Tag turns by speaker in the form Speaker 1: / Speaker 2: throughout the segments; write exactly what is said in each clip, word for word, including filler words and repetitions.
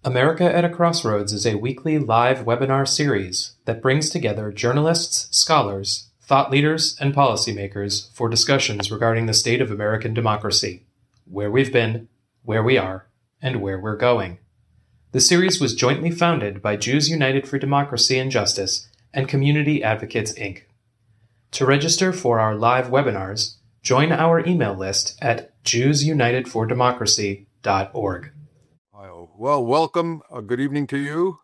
Speaker 1: America at a Crossroads is a weekly live webinar series that brings together journalists, scholars, thought leaders, and policymakers for discussions regarding the state of American democracy, where we've been, where we are, and where we're going. The series was jointly founded by Jews United for Democracy and Justice and Community Advocates, Incorporated. To register for our live webinars, join our email list at jews united for democracy dot org.
Speaker 2: Well, welcome. Uh, good evening to you.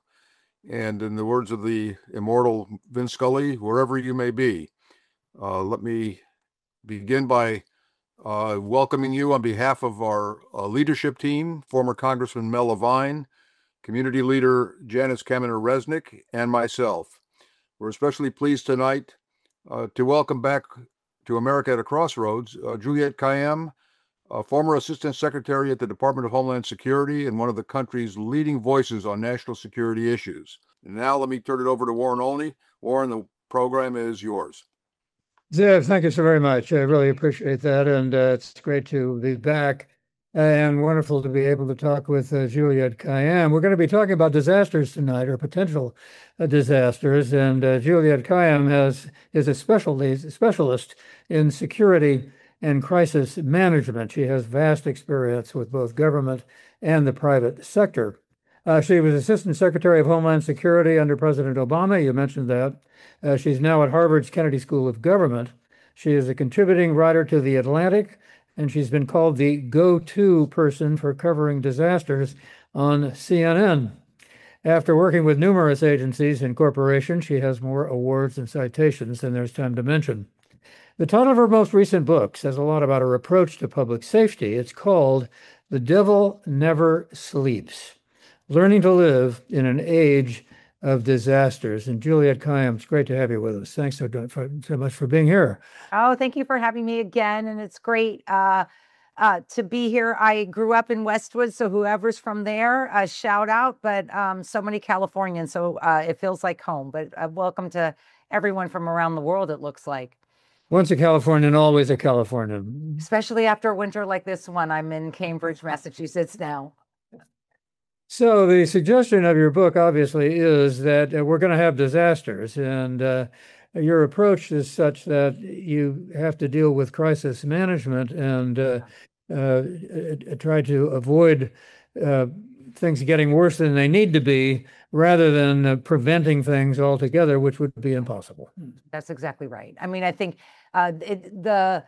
Speaker 2: And in the words of the immortal Vince Scully, wherever you may be, uh, let me begin by uh, welcoming you on behalf of our uh, leadership team, former Congressman Mel Levine, Community Leader Janice Kaminer-Resnick, and myself. We're especially pleased tonight uh, to welcome back to America at a Crossroads uh, Juliette Kayyem, a former Assistant Secretary at the Department of Homeland Security and one of the country's leading voices on national security issues. And now let me turn it over to Warren Olney. Warren, the program is yours.
Speaker 3: Zev, thank you so very much. I really appreciate that. And uh, it's great to be back and wonderful to be able to talk with uh, Juliette Kayyem. We're going to be talking about disasters tonight, or potential uh, disasters. And uh, Juliette Kayyem has, is a specialty, specialist in security and crisis management. She has vast experience with both government and the private sector. Uh, she was Assistant Secretary of Homeland Security under President Obama. You mentioned that. Uh, she's now at Harvard's Kennedy School of Government. She is a contributing writer to The Atlantic, and she's been called the go-to person for covering disasters on C N N. After working with numerous agencies and corporations, she has more awards and citations than there's time to mention. The title of her most recent book says a lot about her approach to public safety. It's called The Devil Never Sleeps, Learning to Live in an Age of Disasters. And Juliette Kayyem, it's great to have you with us. Thanks so, for, so much for being here.
Speaker 4: Oh, thank you for having me again. And it's great uh, uh, to be here. I grew up in Westwood, so whoever's from there, a shout out, but um, so many Californians, so uh, it feels like home. But uh, welcome to everyone from around the world, it looks like.
Speaker 3: Once a Californian, always a Californian.
Speaker 4: Especially after a winter like this one. I'm in Cambridge, Massachusetts now.
Speaker 3: So the suggestion of your book, obviously, is that uh, we're going to have disasters. And uh, your approach is such that you have to deal with crisis management and uh, uh, try to avoid uh, things getting worse than they need to be, rather than uh, preventing things altogether, which would be impossible.
Speaker 4: That's exactly right. I mean, I think uh, it, the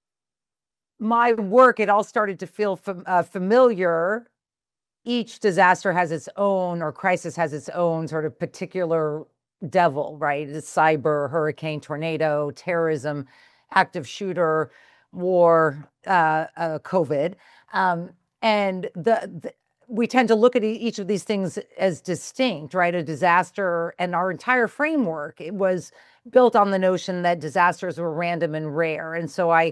Speaker 4: my work, it all started to feel fam- uh, familiar. Each disaster has its own, or crisis has its own sort of particular devil, right? It's cyber, hurricane, tornado, terrorism, active shooter, war, uh, uh, COVID. Um, and the, the we tend to look at each of these things as distinct, right? A disaster, and our entire framework, it was built on the notion that disasters were random and rare. And so I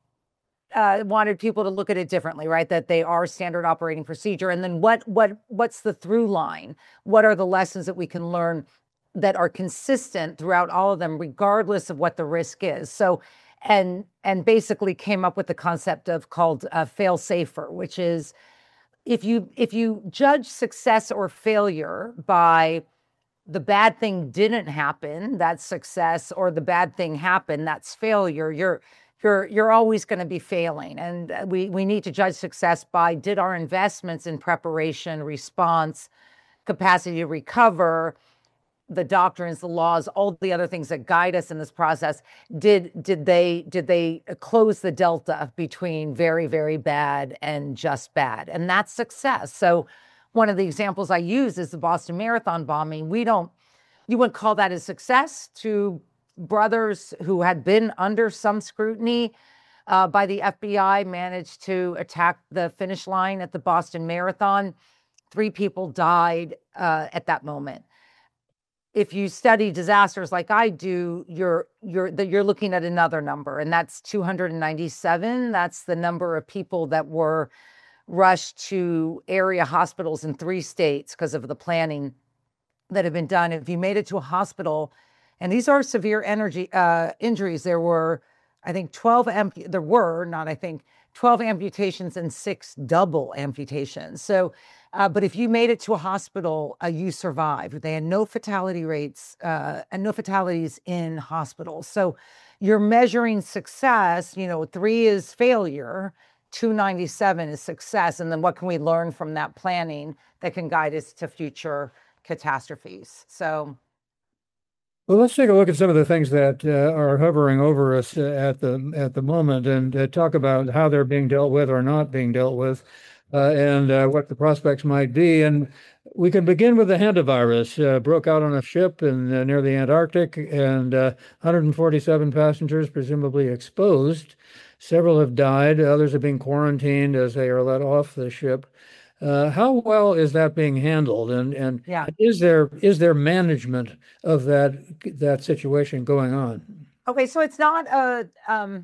Speaker 4: uh, wanted people to look at it differently, right? That they are standard operating procedure. And then what what what's the through line? What are the lessons that we can learn that are consistent throughout all of them, regardless of what the risk is? So, and and basically came up with the concept of called uh, fail safer, which is, If you if you judge success or failure by the bad thing didn't happen, that's success, or the bad thing happened, that's failure, you're you're you're always going to be failing. And we we need to judge success by, did our investments in preparation, response, capacity to recover, the doctrines, the laws, all the other things that guide us in this process, did did they did they close the delta between very, very bad and just bad? And that's success. So one of the examples I use is the Boston Marathon bombing. We don't, you wouldn't call that a success. Two brothers who had been under some scrutiny uh, by the F B I managed to attack the finish line at the Boston Marathon. Three people died uh, at that moment. If you study disasters like I do, you're you're you're looking at another number, and that's two hundred ninety-seven. That's the number of people that were rushed to area hospitals in three states because of the planning that had been done. If you made it to a hospital, and these are severe energy uh, injuries, there were, I think, twelve ampu- there were not, I think, twelve amputations and six double amputations. So, uh, but if you made it to a hospital, uh, you survived. They had no fatality rates uh, and no fatalities in hospitals. So you're measuring success, you know, three is failure, two ninety-seven is success. And then what can we learn from that planning that can guide us to future catastrophes? So.
Speaker 3: Well, let's take a look at some of the things that uh, are hovering over us uh, at the at the moment, and uh, talk about how they're being dealt with or not being dealt with, uh, and uh, what the prospects might be. And we can begin with the hantavirus. Uh, broke out on a ship in uh, near the Antarctic, and uh, one hundred forty-seven passengers presumably exposed. Several have died. Others are being quarantined as they are let off the ship. Uh, how well is that being handled, and and
Speaker 4: Yeah.
Speaker 3: is there is there management of that that situation going on?
Speaker 4: Okay, so it's not a um,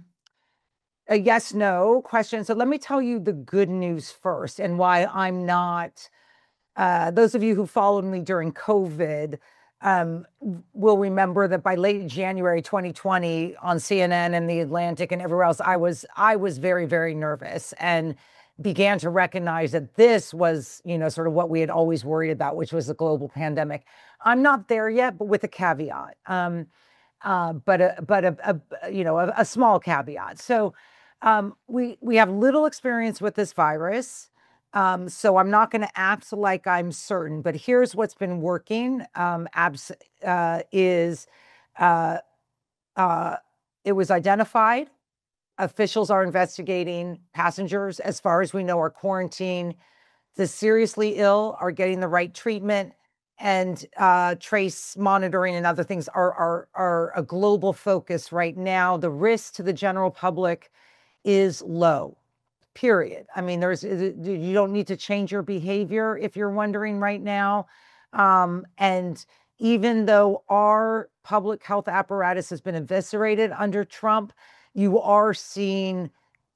Speaker 4: a yes no question. So let me tell you the good news first, and why I'm not. Uh, those of you who followed me during COVID um, will remember that by late January twenty twenty on C N N and The Atlantic and everywhere else, I was I was very very nervous and began to recognize that this was, you know, sort of what we had always worried about, which was a global pandemic. I'm not there yet, but with a caveat, um, uh, but a, but a, a you know a, a small caveat. So um, we we have little experience with this virus, um, so I'm not going to act like I'm certain. But here's what's been working: um, abs- uh, is uh, uh, it was identified. Officials are investigating. Passengers, as far as we know, are quarantined. The seriously ill are getting the right treatment, and uh, trace monitoring and other things are, are, are a global focus right now. The risk to the general public is low, period. I mean, there's you don't need to change your behavior if you're wondering right now. Um, and even though our public health apparatus has been eviscerated under Trump, you are seeing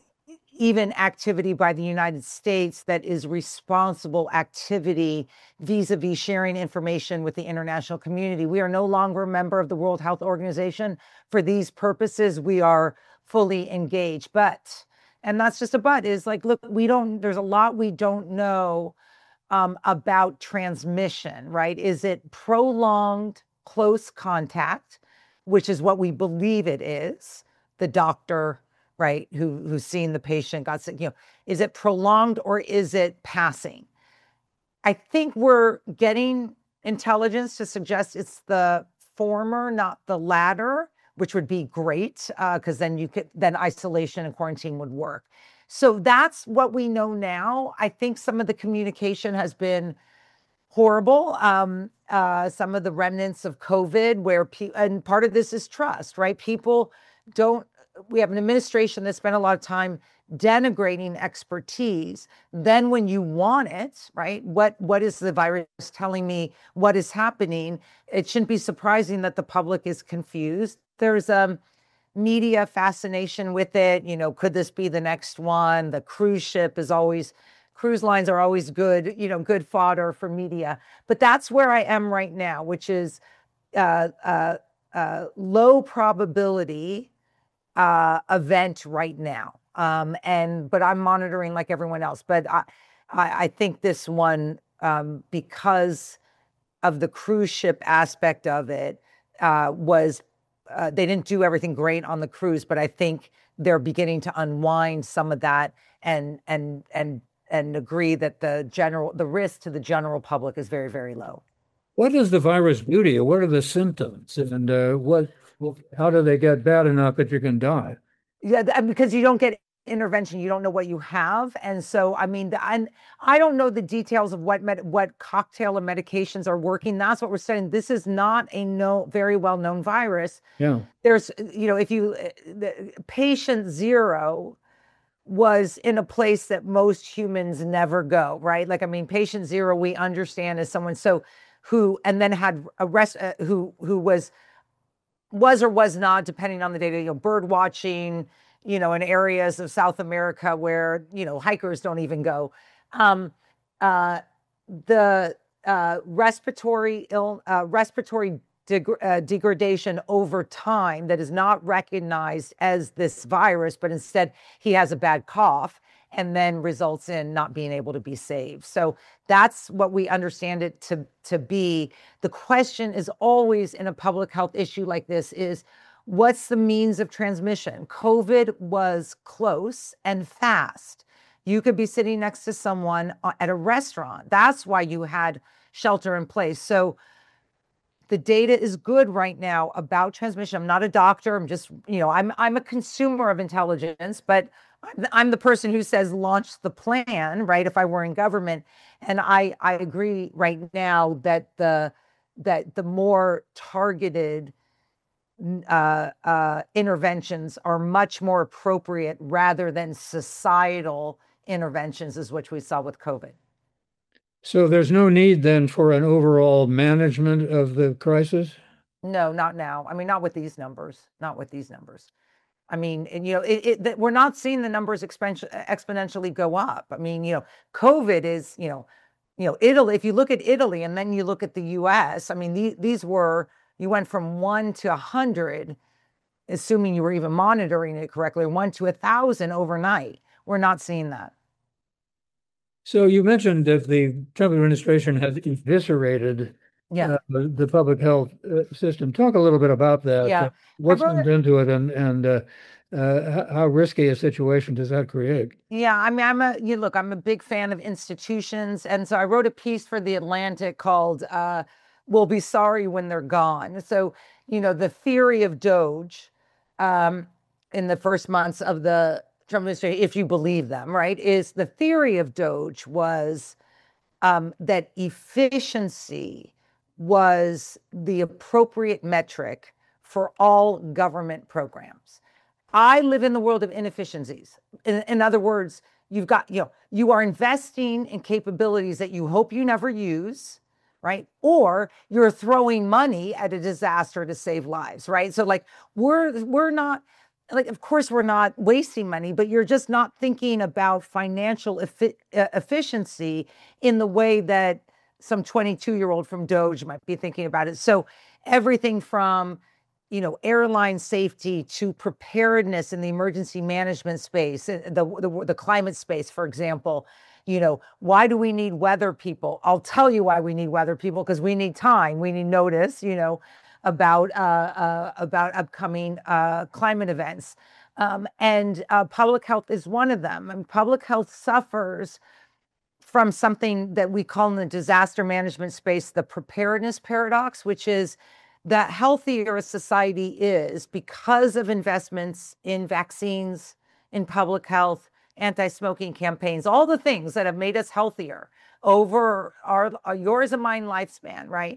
Speaker 4: even activity by the United States that is responsible activity vis-a-vis sharing information with the international community. We are no longer a member of the World Health Organization. For these purposes, we are fully engaged. But, and that's just a but, is like, look, we don't, there's a lot we don't know um, about transmission, right? Is it prolonged close contact, which is what we believe it is? The doctor, right, who who's seen the patient got sick, you know, is it prolonged or is it passing? I think we're getting intelligence to suggest it's the former, not the latter, which would be great, because uh, then you could then isolation and quarantine would work. So that's what we know now. I think some of the communication has been horrible. Um, uh, some of the remnants of COVID, where pe- and part of this is trust, right? People don't. We have an administration that spent a lot of time denigrating expertise. Then when you want it, right, what what is the virus telling me? What is happening? It shouldn't be surprising that the public is confused. There's um media fascination with it. You know, could this be the next one? The cruise ship is always, cruise lines are always good, you know, good fodder for media. But that's where I am right now, which is uh, uh, uh, low probability uh, event right now. Um, and, but I'm monitoring like everyone else. But I, I, I think this one, um, because of the cruise ship aspect of it, uh, was, uh, they didn't do everything great on the cruise, but I think they're beginning to unwind some of that and, and, and, and agree that the general, the risk to the general public is very, very low.
Speaker 3: What is the virus do to you? What are the symptoms, and uh, what, how do they get bad enough that you can die?
Speaker 4: Yeah, because you don't get intervention, you don't know what you have, and so I mean, the, and I don't know the details of what med, what cocktail of medications are working. That's what we're saying. This is not a no very well known virus.
Speaker 3: Yeah,
Speaker 4: there's you know if you the, patient zero was in a place that most humans never go, right? Like I mean, patient zero we understand as someone so. who and then had a rest uh, who who was was or was not, depending on the data, you know, bird watching, you know, in areas of South America where, you know, hikers don't even go. Um, uh, the uh, respiratory ill uh, respiratory deg- uh, degradation over time that is not recognized as this virus, but instead he has a bad cough and then results in not being able to be saved. So that's what we understand it to, to be. The question is always in a public health issue like this is, what's the means of transmission? COVID was close and fast. You could be sitting next to someone at a restaurant. That's why you had shelter in place. So the data is good right now about transmission. I'm not a doctor. I'm just, you know, I'm I'm a consumer of intelligence, but I'm the, I'm the person who says launch the plan, right? If I were in government, and I I agree right now that the that the more targeted uh, uh, interventions are much more appropriate rather than societal interventions, is what we saw with COVID.
Speaker 3: So there's no need then for an overall management of the crisis?
Speaker 4: No, not now. I mean, not with these numbers, not with these numbers. I mean, and, you know, it, it, that we're not seeing the numbers expen- exponentially go up. I mean, you know, COVID is, you know, you know, Italy, if you look at Italy and then you look at the U S, I mean, the, these were, you went from one to a hundred, assuming you were even monitoring it correctly, one to a thousand overnight. We're not seeing that.
Speaker 3: So you mentioned that the Trump administration has eviscerated
Speaker 4: Yeah.
Speaker 3: uh, the, the public health uh, system. Talk a little bit about that.
Speaker 4: Yeah.
Speaker 3: Uh, what's
Speaker 4: wrote
Speaker 3: went
Speaker 4: it-
Speaker 3: into it, and and uh, uh, how risky a situation does that create?
Speaker 4: Yeah, I mean, I'm a, you look, I'm a big fan of institutions. And so I wrote a piece for The Atlantic called uh, We'll Be Sorry When They're Gone. So, you know, the theory of Doge um, in the first months of the Trump administration, if you believe them, right, is the theory of Doge was um, that efficiency was the appropriate metric for all government programs. I live in the world of inefficiencies. In, in other words, you've got, you know, you are investing in capabilities that you hope you never use, right? Or you're throwing money at a disaster to save lives, right? So like we're we're not, like, of course we're not wasting money, but you're just not thinking about financial efi- uh, efficiency in the way that some twenty-two-year-old from Doge might be thinking about it. So everything from, you know, airline safety to preparedness in the emergency management space, the, the, the climate space, for example. You know, why do we need weather people? I'll tell you why we need weather people, because we need time, we need notice, you know, about uh, uh, about upcoming uh, climate events. Um, and uh, public health is one of them. And public health suffers from something that we call in the disaster management space the preparedness paradox, which is that healthier a society is because of investments in vaccines, in public health, anti-smoking campaigns, all the things that have made us healthier over our, our yours and mine lifespan, right?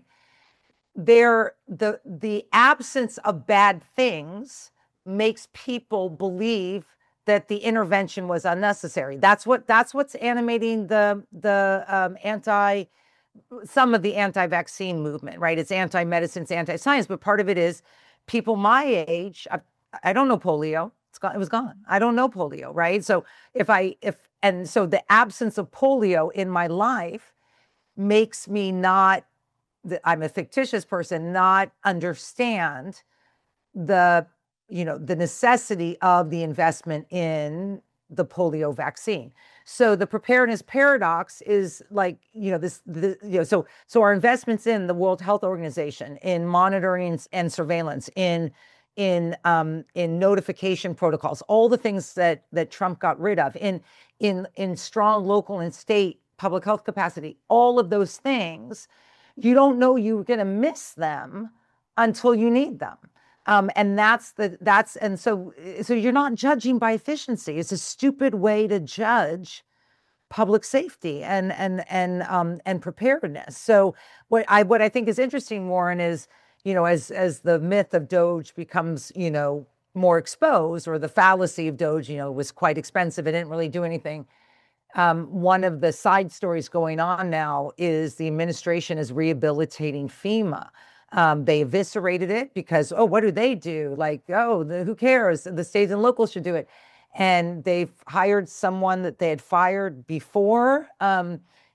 Speaker 4: There, the the absence of bad things makes people believe that the intervention was unnecessary. That's what that's what's animating the the um, anti some of the anti-vaccine movement, right? It's anti-medicine, it's anti-science, but part of it is people my age. I, I don't know polio. It's gone. It was gone. I don't know polio, right? So if I if and so the absence of polio in my life makes me not. I'm a fictitious person, not understand the, you know, the necessity of the investment in the polio vaccine. So the preparedness paradox is like, you know, this, the, you know, so, so our investments in the World Health Organization, in monitoring and surveillance, in, in, um, in notification protocols, all the things that, that Trump got rid of, in, in, in strong local and state public health capacity, all of those things, you don't know you're going to miss them until you need them. Um, and that's the, that's, and so, so you're not judging by efficiency. It's a stupid way to judge public safety and, and, and, um, and preparedness. So what I, what I think is interesting, Warren, is, you know, as, as the myth of Doge becomes, you know, more exposed, or the fallacy of Doge, you know, was quite expensive. It didn't really do anything. Um, one of the side stories going on now is the administration is rehabilitating FEMA. Um, they eviscerated it because, oh, what do they do? Like, oh, the, who cares? The states and locals should do it. And they've hired someone that they had fired before, um,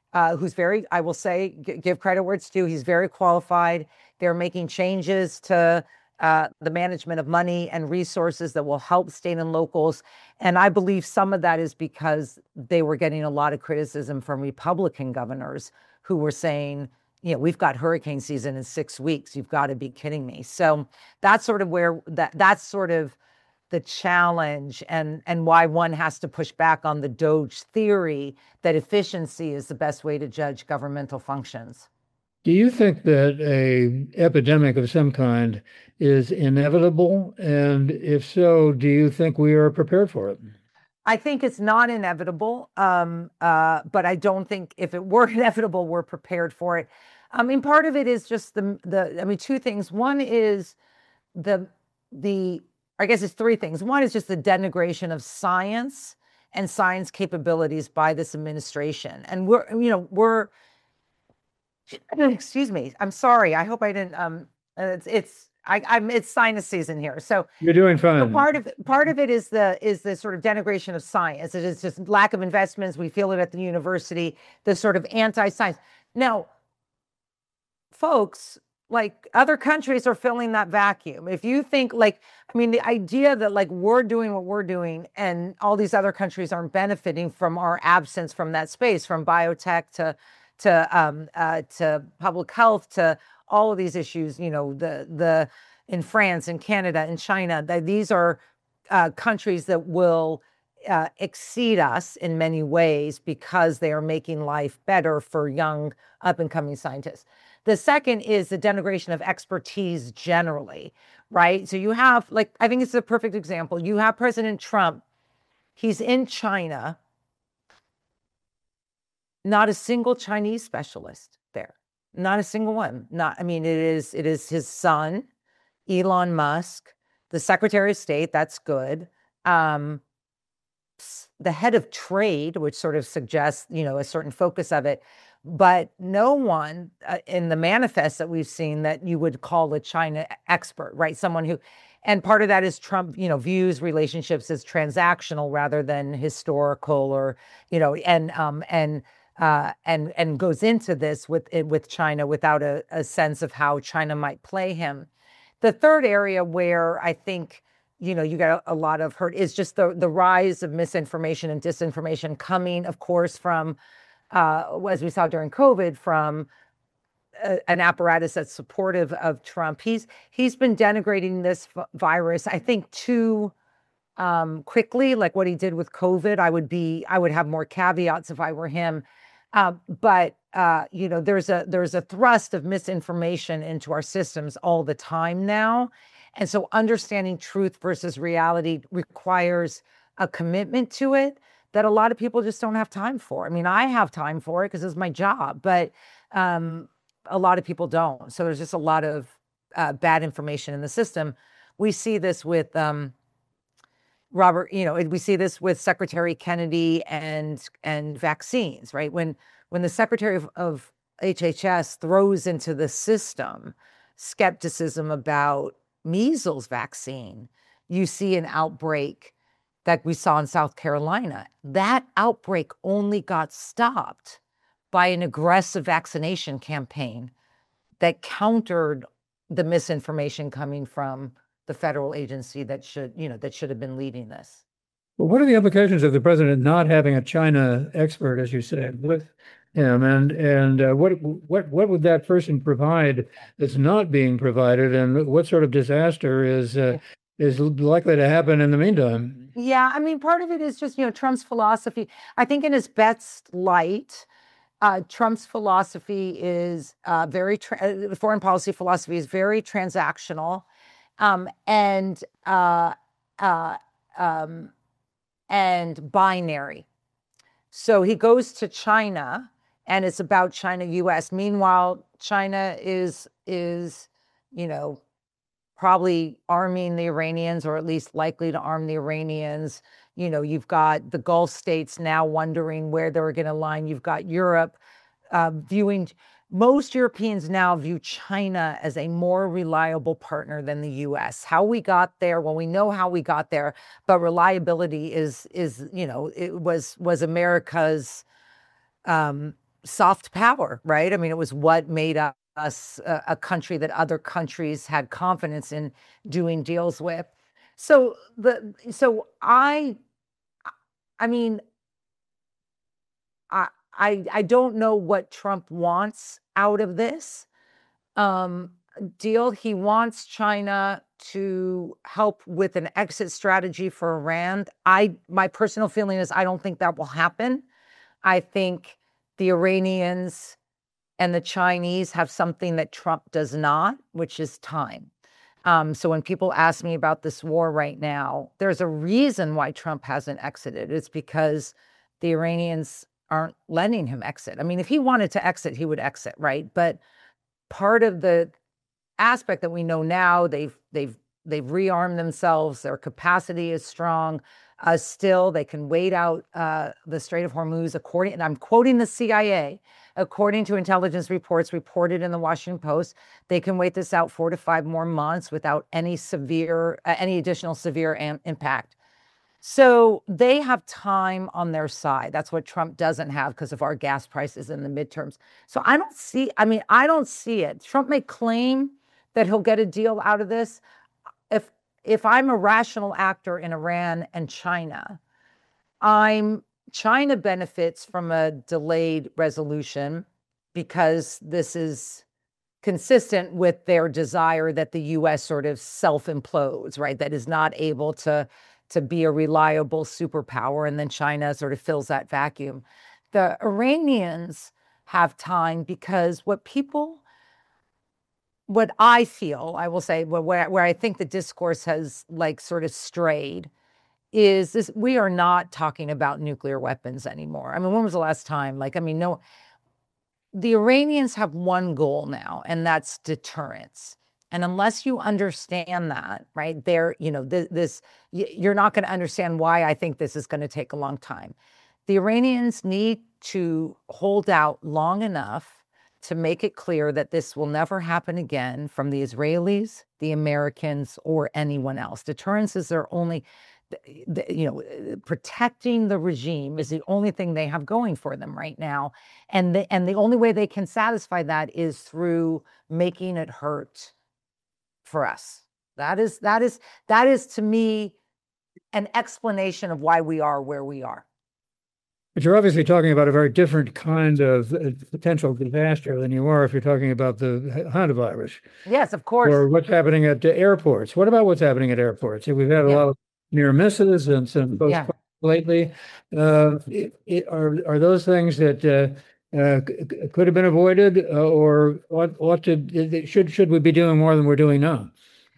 Speaker 4: uh, who's very, I will say, g- give credit where it's due. He's very qualified. They're making changes to uh, the management of money and resources that will help state and locals. And I believe some of that is because they were getting a lot of criticism from Republican governors who were saying, you know, we've got hurricane season in six weeks. You've got to be kidding me. So that's sort of where that that's sort of the challenge, and and why one has to push back on the Doge theory that efficiency is the best way to judge governmental functions.
Speaker 3: Do you think that a epidemic of some kind is inevitable? And if so, do you think we are prepared for it?
Speaker 4: I think it's not inevitable, um, uh, but I don't think if it were inevitable, we're prepared for it. I mean, part of it is just the the. I mean, two things. One is the the. I guess it's three things. One is just the denigration of science and science capabilities by this administration, and we're you know we're. Excuse me. I'm sorry. I hope I didn't. Um, it's it's. I, I'm it's sinus season here, so
Speaker 3: You're doing fine.
Speaker 4: so part of part of it is the is the sort of denigration of science. It is just lack of investments. We feel it at the university. The sort of anti-science. Now, folks, like other countries are filling that vacuum. If you think like, I mean, the idea that like we're doing what we're doing and all these other countries aren't benefiting from our absence from that space, from biotech to to um, uh, to public health to all of these issues, you know, the the in France and Canada and China, that these are uh, countries that will uh, exceed us in many ways because they are making life better for young up and coming scientists. The second is the denigration of expertise generally, right? So you have, like, I think it's a perfect example. You have President Trump. He's in China. Not a single Chinese specialist there. Not a single one. Not, I mean, it is it is his son, Elon Musk, the Secretary of State. That's good. Um, the head of trade, which sort of suggests, you know, a certain focus of it, but no one uh, in the manifest that we've seen that you would call a China expert, right? Someone who, and part of that is Trump, you know, views relationships as transactional rather than historical, or, you know, and um and. Uh, and and goes into this with with China without a, a sense of how China might play him. The third area where I think, you know, you got a, a lot of hurt is just the the rise of misinformation and disinformation coming, of course, from uh, as we saw during COVID, from a, an apparatus that's supportive of Trump. He's he's been denigrating this virus, I think, too um, quickly, like what he did with COVID. I would be I would have more caveats if I were him. Uh, but uh, you know, there's a there's a thrust of misinformation into our systems all the time now, and so understanding truth versus reality requires a commitment to it that a lot of people just don't have time for. I mean, I have time for it because it's my job, but um, a lot of people don't. So there's just a lot of uh, bad information in the system. We see this with. Um, Robert, you know, we see this with Secretary Kennedy and and vaccines, right? When when the Secretary of, of H H S throws into the system skepticism about measles vaccine, you see an outbreak that we saw in South Carolina. That outbreak only got stopped by an aggressive vaccination campaign that countered the misinformation coming from the federal agency that should, you know, that should have been leading this.
Speaker 3: Well, what are the implications of the president not having a China expert, as you said, with him, and and uh, what what what would that person provide that's not being provided, and what sort of disaster is uh, is likely to happen in the meantime?
Speaker 4: Yeah, I mean, part of it is just, you know, Trump's philosophy. I think in his best light, uh, Trump's philosophy is uh, very tra- foreign policy philosophy is very transactional. Um, and uh, uh, um, and binary. So he goes to China, and it's about China U S. Meanwhile, China is is, you know, probably arming the Iranians, or at least likely to arm the Iranians. You know, you've got the Gulf states now wondering where they're going to line. You've got Europe uh, viewing. Most Europeans now view China as a more reliable partner than the U S. How we got there, well, we know how we got there, but reliability is, is you know, it was was America's um, soft power, right? I mean, it was what made us a, a country that other countries had confidence in doing deals with. So the so I I mean I I I don't know what Trump wants out of this um, deal. He wants China to help with an exit strategy for Iran. I my personal feeling is I don't think that will happen. I think the Iranians and the Chinese have something that Trump does not, which is time. Um, so when people ask me about this war right now, there's a reason why Trump hasn't exited. It's because the Iranians aren't letting him exit. I mean, if he wanted to exit, he would exit, right? But part of the aspect that we know now, they've they've they've rearmed themselves. Their capacity is strong. Uh, still, they can wait out uh, the Strait of Hormuz, according, and I'm quoting the C I A, according to intelligence reports reported in the Washington Post, they can wait this out four to five more months without any severe, uh, any additional severe am- impact. So they have time on their side. That's what Trump doesn't have because of our gas prices in the midterms. So I don't see, I mean, I don't see it. Trump may claim that he'll get a deal out of this. If if I'm a rational actor in Iran and China, I'm China benefits from a delayed resolution because this is consistent with their desire that the U S sort of self-implodes, right? That is not able to, to be a reliable superpower, and then China sort of fills that vacuum. The Iranians have time because what people, what I feel, I will say, where, where I think the discourse has like sort of strayed, is this: we are not talking about nuclear weapons anymore. I mean, when was the last time? Like, I mean, no, the Iranians have one goal now, and that's deterrence. And unless you understand that, right, there, you know, this, this you're not going to understand why I think this is going to take a long time. The Iranians need to hold out long enough to make it clear that this will never happen again from the Israelis, the Americans, or anyone else. Deterrence is their only, you know, protecting the regime is the only thing they have going for them right now. And the, and the only way they can satisfy that is through making it hurt for us. That is, that is, that is to me an explanation of why we are where we are.
Speaker 3: But you're obviously talking about a very different kind of uh, potential disaster than you are if you're talking about the hantavirus.
Speaker 4: Yes, of course.
Speaker 3: Or what's happening at the airports. What about what's happening at airports? We've had a yeah. lot of near misses and some both yeah. lately. Uh, it, it, are are those things that uh, uh, could have been avoided, uh, or ought, ought to should should we be doing more than we're doing now?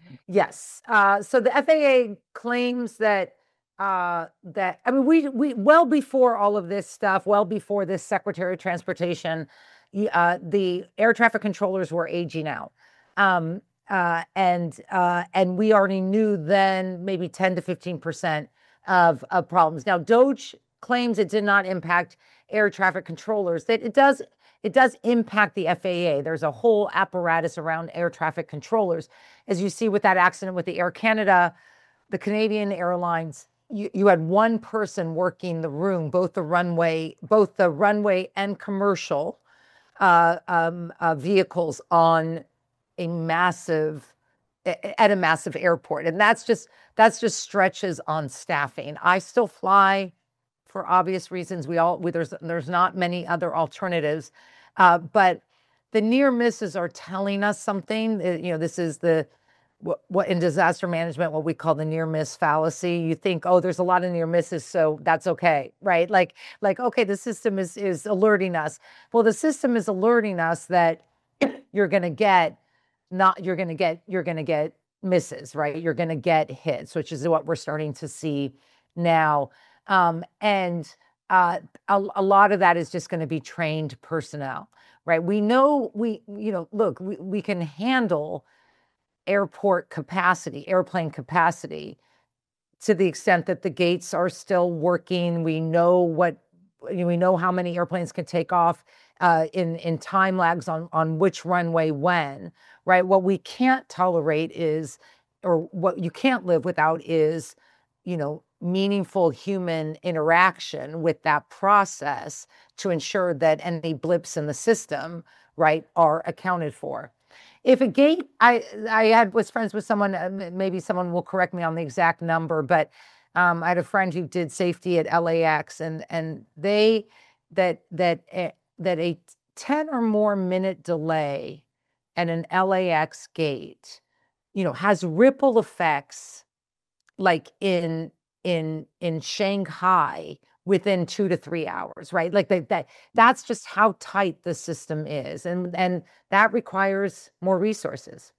Speaker 4: Yes. Uh, so the F A A claims that uh, that I mean we we well before all of this stuff, well before this Secretary of Transportation, uh, the air traffic controllers were aging out. Um, Uh, and uh, and we already knew then maybe ten to fifteen percent of, of problems. Now, DOJ claims it did not impact air traffic controllers. That it does it does impact the F A A. There's a whole apparatus around air traffic controllers. As you see with that accident with the Air Canada, the Canadian Airlines, you, you had one person working the room, both the runway, both the runway and commercial uh, um, uh, vehicles on a massive, at a massive airport. And that's just, that's just stretches on staffing. I still fly for obvious reasons. We all, we, there's, there's not many other alternatives. Uh, but the near misses are telling us something. Uh, you know, this is the, what, what in disaster management, what we call the near miss fallacy. You think, oh, there's a lot of near misses, so that's okay, right? Like, like, okay, the system is, is alerting us. Well, the system is alerting us that you're going to get not, you're going to get, you're going to get misses, right? You're going to get hits, which is what we're starting to see now. Um, and uh, a, a lot of that is just going to be trained personnel, right? We know we, you know, look, we, we can handle airport capacity, airplane capacity to the extent that the gates are still working. We know what, we know how many airplanes can take off uh, in, in time lags on, on which runway when, right? What we can't tolerate is, or what you can't live without is, you know, meaningful human interaction with that process to ensure that any blips in the system, right, are accounted for. If a gate, I I had was friends with someone, uh, maybe someone will correct me on the exact number, but um, I had a friend who did safety at L A X, and and they that that uh, that a ten or more minute delay at an L A X gate, you know, has ripple effects like in in in Shanghai within two to three hours, right? Like that, that that's just how tight the system is. And, and that requires more resources.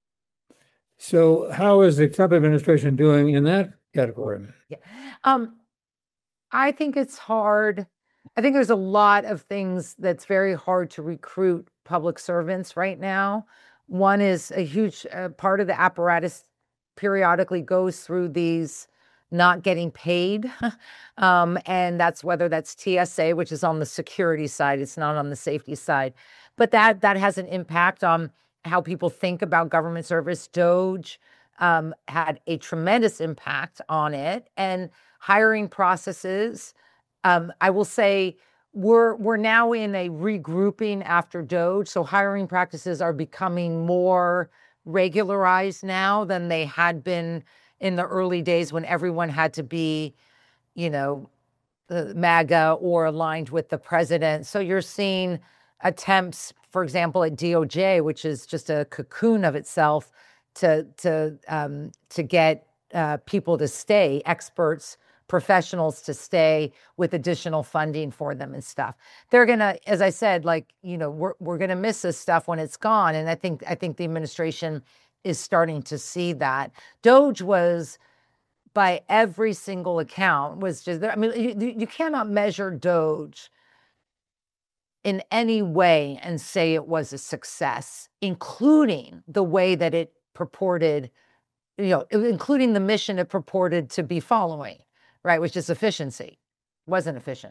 Speaker 3: So how is the Trump administration doing in that category?
Speaker 4: Yeah. Um, I think it's hard. I think there's a lot of things that's very hard to recruit public servants right now. One is a huge uh, part of the apparatus periodically goes through these not getting paid. um, and that's whether that's T S A, which is on the security side, it's not on the safety side. But that that has an impact on how people think about government service. DOGE um, had a tremendous impact on it. And hiring processes, um, I will say, we're we're now in a regrouping after DOGE. So hiring practices are becoming more regularized now than they had been in the early days when everyone had to be, you know, uh, MAGA or aligned with the president. So you're seeing attempts, for example, at D O J, which is just a cocoon of itself, to to um, to get uh, people to stay, experts, professionals to stay with additional funding for them and stuff. They're gonna, as I said, like, you know, we're we're gonna miss this stuff when it's gone. And I think I think the administration is starting to see that. DOGE was, by every single account, was just there. I mean, you, you cannot measure DOGE in any way and say it was a success, including the way that it purported, you know, including the mission it purported to be following, right, which is efficiency. It wasn't efficient.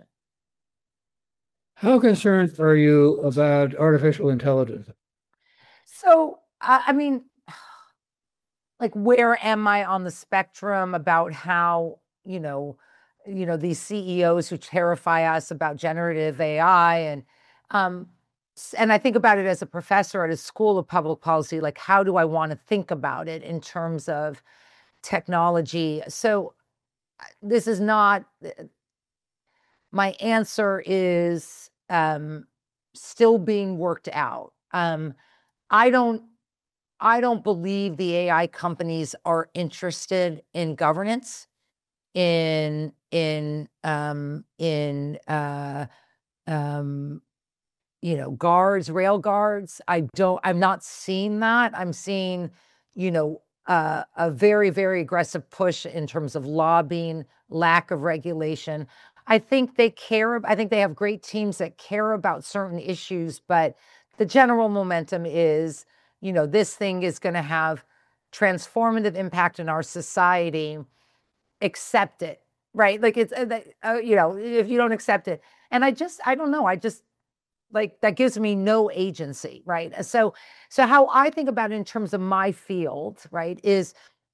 Speaker 3: How concerned are you about artificial intelligence?
Speaker 4: So, uh, I mean, like, where am I on the spectrum about how, you know, you know, these C E Os who terrify us about generative A I, and um, and I think about it as a professor at a school of public policy, like, how do I want to think about it in terms of technology? So this is not, my answer is um, still being worked out. Um, I don't, I don't believe the A I companies are interested in governance, in in um, in uh, um, you know, guards, rail guards. I don't. I'm not seeing that. I'm seeing, you know, uh, a very very aggressive push in terms of lobbying, lack of regulation. I think they care. I think they have great teams that care about certain issues, but the general momentum is, you know, this thing is going to have transformative impact in our society. Accept it, right? Like, it's, uh, uh, you know, if you don't accept it. And I just, I don't know. I just, like, that gives me no agency, right? So, so how I think about it in terms of my field, right, is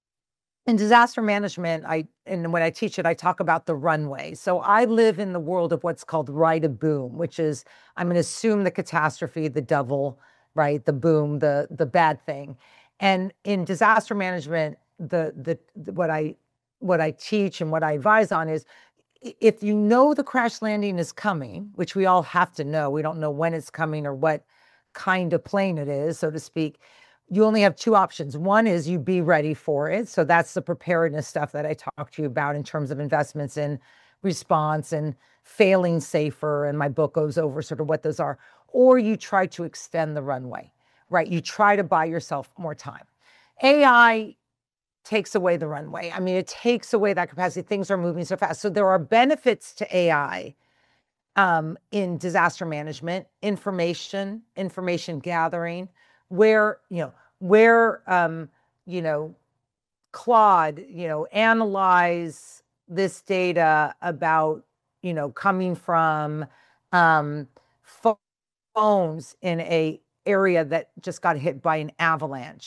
Speaker 4: in disaster management, I, and when I teach it, I talk about the runway. So I live in the world of what's called right of boom, which is, I'm going to assume the catastrophe, the devil, right? The boom, the the bad thing. And in disaster management, the the, the what I what I teach and what I advise on is, if you know the crash landing is coming, which we all have to know, we don't know when it's coming or what kind of plane it is, so to speak, you only have two options. One is you be ready for it. So that's the preparedness stuff that I talked to you about in terms of investments in response and failing safer. And my book goes over sort of what those are. Or you try to extend the runway, right? You try to buy yourself more time. A I takes away the runway. I mean, it takes away that capacity. Things are moving so fast. So there are benefits to A I um, in disaster management, information, information gathering, where, you know, where, um, you know, Claude, you know, analyze this data about, you know, coming from um, phones in a area that just got hit by an avalanche,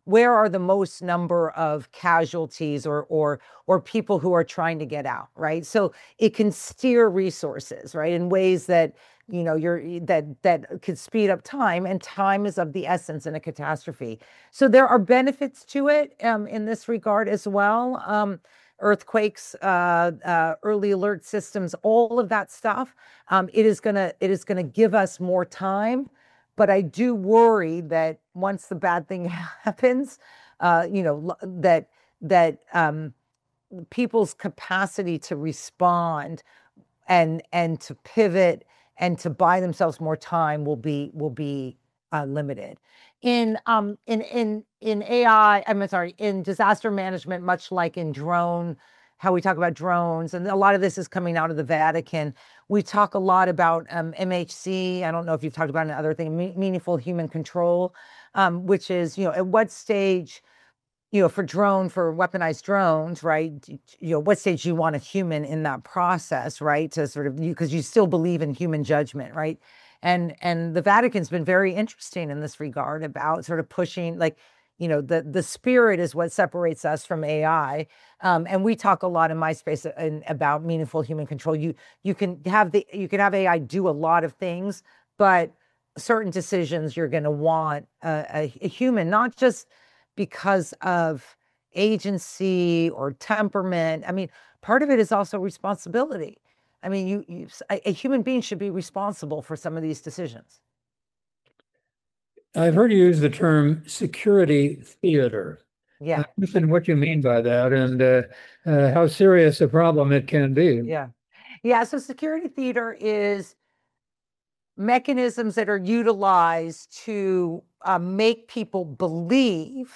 Speaker 4: where are the most number of casualties or or or people who are trying to get out, right? So it can steer resources, right, in ways that, you know, you're that that could speed up time, and time is of the essence in a catastrophe. So there are benefits to it um, in this regard as well. Um, earthquakes, uh, uh, early alert systems, all of that stuff. Um, it is gonna it is gonna give us more time. But I do worry that once the bad thing happens, uh, you know, that that um, people's capacity to respond and and to pivot and to buy themselves more time will be will be uh, limited. In um in in in A I, I'm sorry, in disaster management, much like in drone, how we talk about drones, and a lot of this is coming out of the Vatican. We talk a lot about um, M H C. I don't know if you've talked about another thing, me- meaningful human control, um, which is, you know, at what stage, you know, for drone, for weaponized drones, right? You know, what stage you want a human in that process, right? To sort of, because you, you still believe in human judgment, right? And and the Vatican's been very interesting in this regard about sort of pushing, like, you know, the the spirit is what separates us from A I. Um, and we talk a lot in my space in, about meaningful human control. You you can have the you can have A I do a lot of things, but certain decisions you're going to want a, a, a human, not just because of agency or temperament. I mean, part of it is also responsibility. I mean, you, you a, a human being should be responsible for some of these decisions.
Speaker 3: I've heard you use the term security theater.
Speaker 4: Yeah.
Speaker 3: I'm interested in what you mean by that, and uh, uh, how serious a problem it can be.
Speaker 4: Yeah. Yeah. So security theater is mechanisms that are utilized to uh, make people believe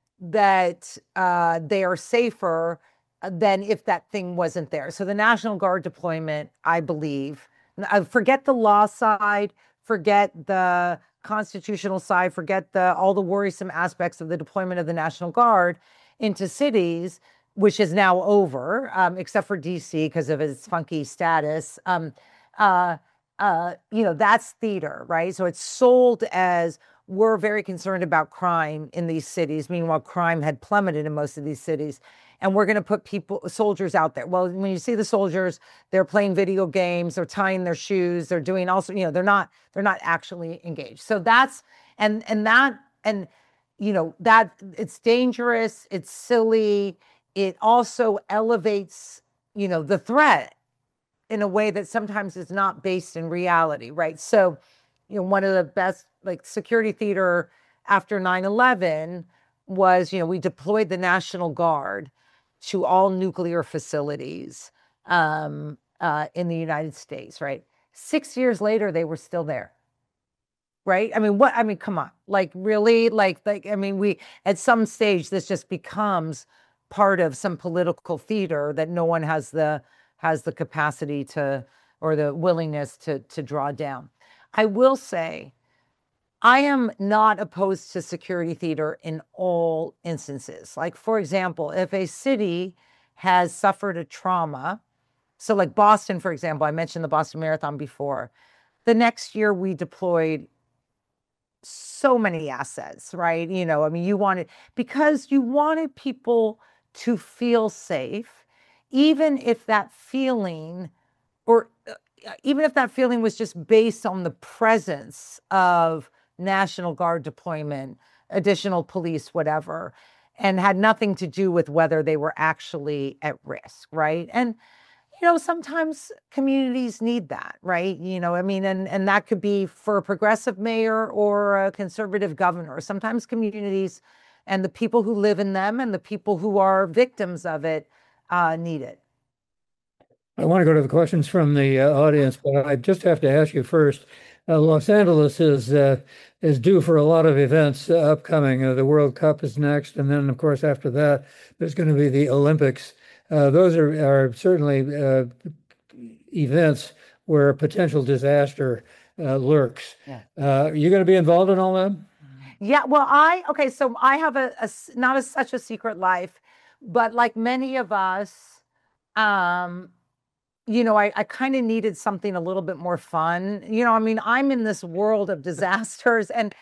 Speaker 4: that uh, they are safer than if that thing wasn't there. So the National Guard deployment, I believe, uh, forget the law side, forget the constitutional side, forget the all the worrisome aspects of the deployment of the National Guard into cities, which is now over, um, except for D C because of its funky status. Um, uh, uh, you know, that's theater, right? So it's sold as, we're very concerned about crime in these cities. Meanwhile, crime had plummeted in most of these cities. And we're going to put people, soldiers out there. Well, when you see the soldiers, they're playing video games, they're tying their shoes, they're doing also, you know, they're not, they're not actually engaged. So that's, and, and that, and, you know, that it's dangerous, it's silly. It also elevates, you know, the threat in a way that sometimes is not based in reality, right? So, you know, one of the best, like, security theater after nine eleven was, you know, we deployed the National Guard to all nuclear facilities um, uh, in the United States, right? Six years later, they were still there, right? I mean, what, I mean, come on, like, really? Like, like, I mean, we, at some stage, this just becomes part of some political theater that no one has the, has the capacity to, or the willingness to, to draw down. I will say, I am not opposed to security theater in all instances. Like, for example, if a city has suffered a trauma, so like Boston, for example, I mentioned the Boston Marathon before. The next year we deployed so many assets, right? You know, I mean, you wanted, because you wanted people to feel safe, even if that feeling, or even if that feeling was just based on the presence of National Guard deployment, additional police, whatever, and had nothing to do with whether they were actually at risk, right? And, you know, sometimes communities need that, right? You know, I mean, and, and that could be for a progressive mayor or a conservative governor. Sometimes communities and the people who live in them and the people who are victims of it uh, need it.
Speaker 3: I want to go to the questions from the uh, audience, but I just have to ask you first. Uh, Los Angeles is uh, is due for a lot of events uh, upcoming. Uh, the World Cup is next, and then, of course, after that, there's going to be the Olympics. Uh, those are, are certainly uh, events where potential disaster uh, lurks. Yeah. Uh, are you going to be involved in all that?
Speaker 4: Yeah, well, I, okay, so I have a, a not a, such a secret life, but like many of us, um, you know, I, I kind of needed something a little bit more fun. You know, I mean, I'm in this world of disasters, and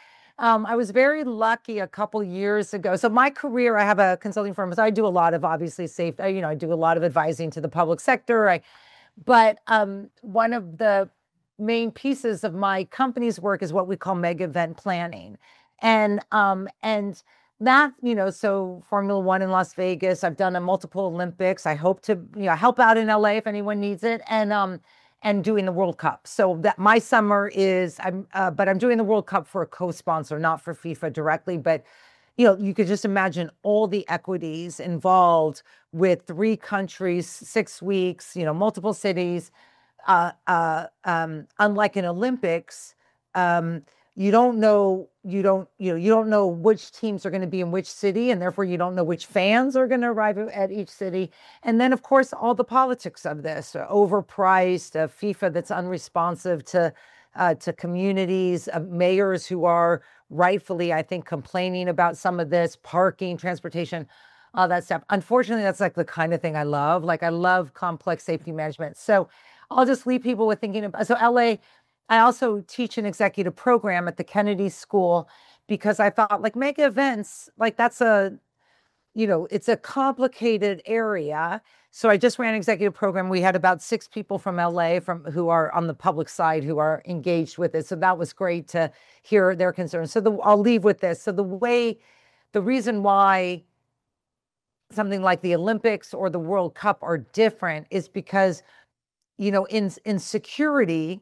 Speaker 4: Um, I was very lucky a couple years ago. So my career, I have a consulting firm. So I do a lot of obviously safe, you know, I do a lot of advising to the public sector. I, but um, one of the main pieces of my company's work is what we call mega event planning. And, um, and that, you know, so Formula One in Las Vegas, I've done a multiple Olympics. I hope to, you know, help out in L A if anyone needs it. And, um, and doing the World Cup. So that my summer is, I'm, uh, but I'm doing the World Cup for a co-sponsor, not for FIFA directly, but you know, you could just imagine all the equities involved with three countries, six weeks, you know, multiple cities. Uh, uh, um, unlike in Olympics, um, you don't know, you don't, you know, you don't know which teams are going to be in which city, and therefore you don't know which fans are going to arrive at each city. And then, of course, all the politics of this, uh, overpriced, uh, FIFA that's unresponsive to uh, to communities, uh, mayors who are rightfully, I think, complaining about some of this, parking, transportation, all that stuff. Unfortunately, that's like the kind of thing I love. Like I love complex safety management. So I'll just leave people with thinking about, so L A, I also teach an executive program at the Kennedy School because I thought like mega events, like that's a, you know, it's a complicated area. So I just ran an executive program. We had about six people from L A from who are on the public side who are engaged with it. So that was great to hear their concerns. So the, I'll leave with this. So the way, the reason why something like the Olympics or the World Cup are different is because, you know, in, in security,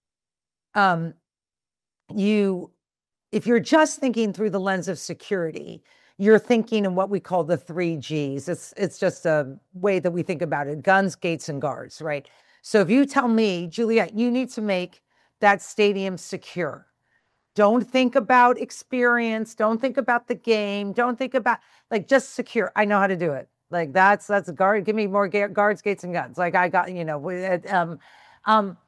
Speaker 4: um, you, if you're just thinking through the lens of security, you're thinking in what we call the three G's. It's, it's just a way that we think about it: guns, gates, and guards, right? So if you tell me, Juliet, you need to make that stadium secure. Don't think about experience. Don't think about the game. Don't think about, like, just secure. I know how to do it. Like that's, that's a guard. Give me more ga- guards, gates, and guns. Like I got, you know, um, um,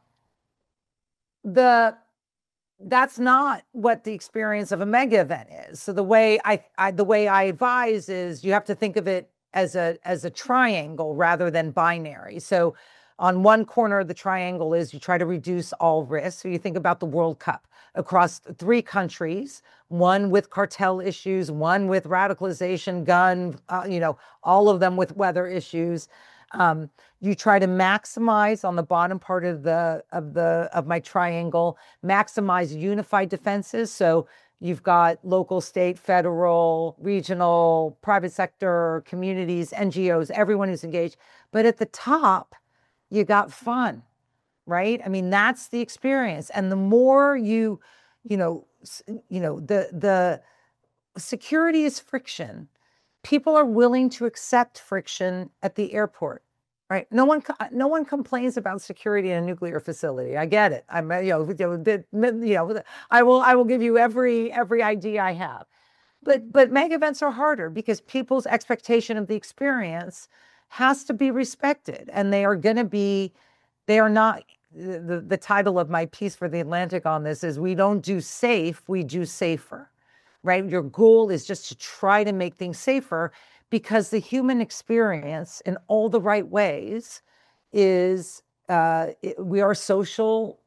Speaker 4: the, that's not what the experience of a mega event is. So the way I, I, the way I advise is you have to think of it as a, as a triangle rather than binary. So on one corner of the triangle is you try to reduce all risk. So you think about the World Cup across three countries, one with cartel issues, one with radicalization, gun, uh, you know, all of them with weather issues. Um, you try to maximize on the bottom part of the of the of my triangle, maximize unified defenses. So you've got local, state, federal, regional, private sector, communities, N G Os, everyone who's engaged. But at the top, you got fun, right? I mean, that's the experience. And the more you, you know, you know, the the security is friction. People are willing to accept friction at the airport, right? No one, no one complains about security in a nuclear facility. I get it. I'm, you know, you know, I will, I will give you every every idea I have, but but mega events are harder because people's expectation of the experience has to be respected, and they are going to be, they are not. The the title of my piece for The Atlantic on this is "We don't do safe, we do safer." Right? Your goal is just to try to make things safer because the human experience in all the right ways is, uh, it, we are social,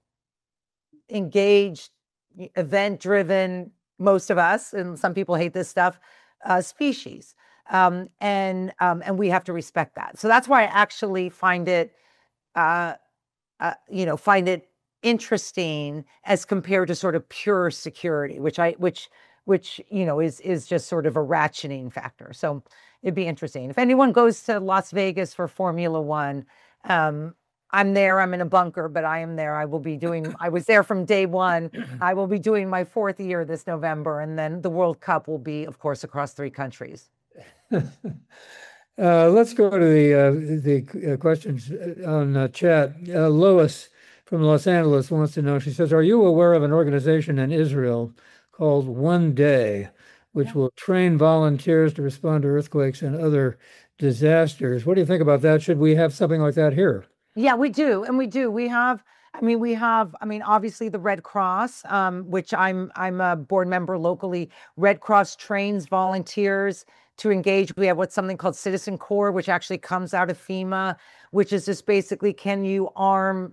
Speaker 4: engaged, event-driven, most of us, and some people hate this stuff, uh, species. Um, and, um, and we have to respect that. So that's why I actually find it, uh, uh, you know, find it interesting as compared to sort of pure security, which I, which, which, you know, is, is just sort of a ratcheting factor. So it'd be interesting. If anyone goes to Las Vegas for Formula One, um, I'm there, I'm in a bunker, but I am there. I will be doing, I was there from day one. I will be doing my fourth year this November. And then the World Cup will be, of course, across three countries.
Speaker 3: uh, let's go to the, uh, the uh, questions on uh, chat. Uh, Lois from Los Angeles wants to know, she says, are you aware of an organization in Israel called One Day, which yeah. will train volunteers to respond to earthquakes and other disasters? What do you think about that? Should we have something like that here?
Speaker 4: Yeah, we do. And we do. We have, I mean, we have, I mean, obviously the Red Cross, um, which I'm, I'm a board member locally. Red Cross trains volunteers to engage. We have what's something called Citizen Corps, which actually comes out of FEMA, which is just basically, can you arm